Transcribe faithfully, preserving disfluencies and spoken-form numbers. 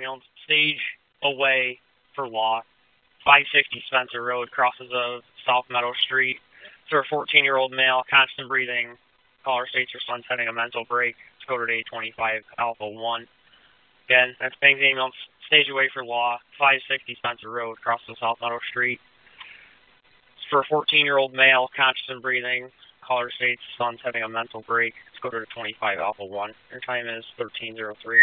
ambulance. Stage away for law. five sixty Spencer Road, crosses of South Meadow Street. For a fourteen-year-old male, constant breathing. Caller states her son's having a mental break. Let's go to A twenty-five Alpha one. Again, that's Bangs ambulance. Stage away for law. five sixty Spencer Road, crosses of South Meadow Street. For a fourteen-year-old male, constant breathing. Caller states son's having a mental break. Let's go to twenty-five Alpha one. Your time is thirteen oh three.